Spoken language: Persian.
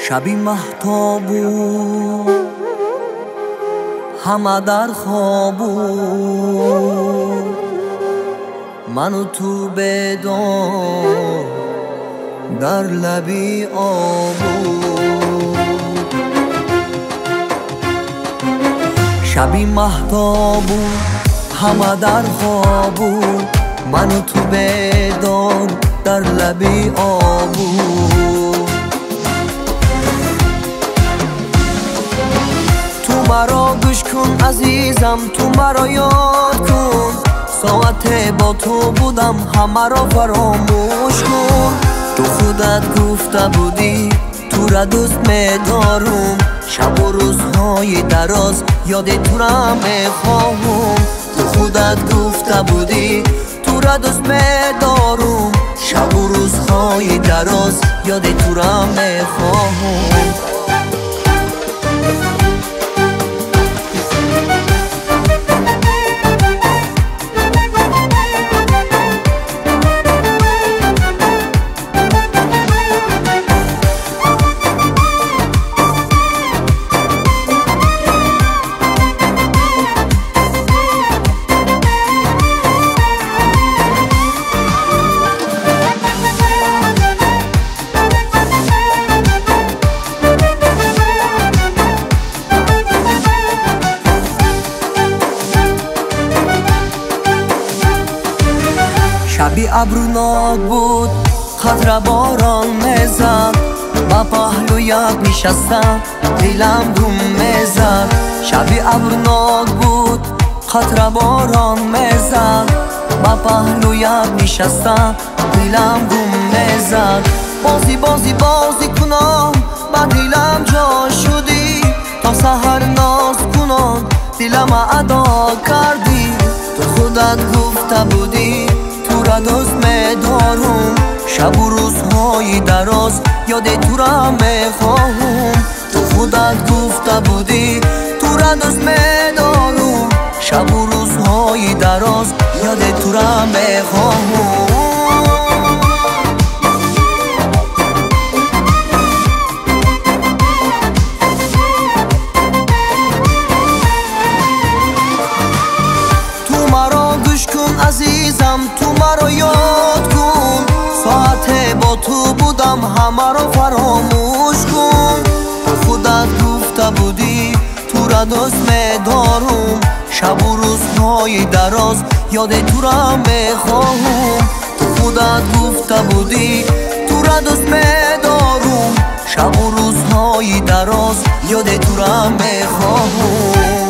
شبی مهتابو همه در خوابو منو تو بدان در لبی آبو شبی مهتابو همه در خوابو منو تو بدان در لبی آبو تو مرا گوش کن عزیزم تو مرا یاد کن ساعت با تو بودم همه را فراموش کن تو خودت گفته بودی تو را دوست می‌دارم شب و روزهای دراز یاد تو را میخواهم تو خودت گفته بودی تو را دوست می‌دارم شب و روزهای دراز یاد تو را میخواهم شبی ابروناک بود قطره باران میزد با پهلویت نشستم دلم گم میزد شبی ابروناک بود قطره باران میزد با پهلویت نشستم دلم گم میزد بازی کنم با دلم جا شدی تا سحر ناز کنم دلم ادا کردی تو خودت گفته بودی تو را دوست می‌دارم شب و روزهای دراز یاد تو را میخواهم تو خودت گفته بودی تو را دوست می‌دارم شب و روزهای دراز یاد تو را میخواهم تو مرا گوش کن عزیزم تو مرا یاد کن ساعت با تو بودم همه را فراموش کن تو خودت گفته بودی تو را دوست می‌دارم شب و روزهای دراز یاد تو را میخواهم تو خودت گفته بودی تو را دوست می‌دارم شب و روزهای دراز یاد تو را میخواهم